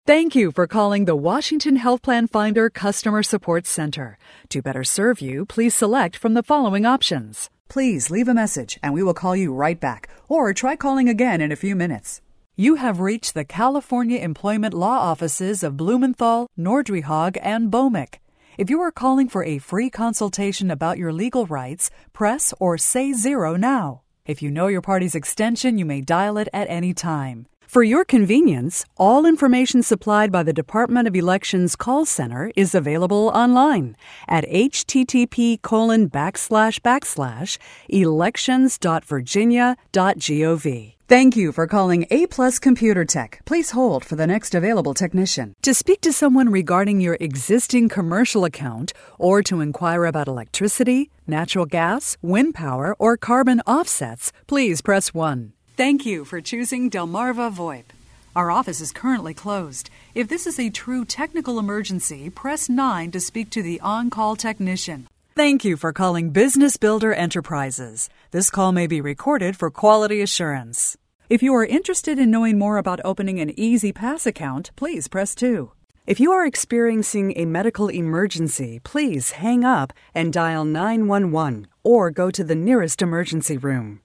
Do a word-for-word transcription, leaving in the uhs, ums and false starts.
Thank you for calling the Washington Health Plan Finder Customer Support Center. To better serve you, please select from the following options. Please leave a message and we will call you right back, or try calling again in a few minutes. You have reached the California Employment Law Offices of Blumenthal, Nordrehag, and Bomick. If you are calling for a free consultation about your legal rights, press or say zero now. If you know your party's extension, you may dial it at any time. For your convenience, all information supplied by the Department of Elections call center is available online at http colon backslash backslash elections dot virginia dot gov. Thank you for calling A Plus Computer Tech. Please hold for the next available technician. To speak to someone regarding your existing commercial account or to inquire about electricity, natural gas, wind power, or carbon offsets, please press one. Thank you for choosing Delmarva VoIP. Our office is currently closed. If this is a true technical emergency, press nine to speak to the on-call technician. Thank you for calling Business Builder Enterprises. This call may be recorded for quality assurance. If you are interested in knowing more about opening an Easy Pass account, please press two. If you are experiencing a medical emergency, please hang up and dial nine one one or go to the nearest emergency room.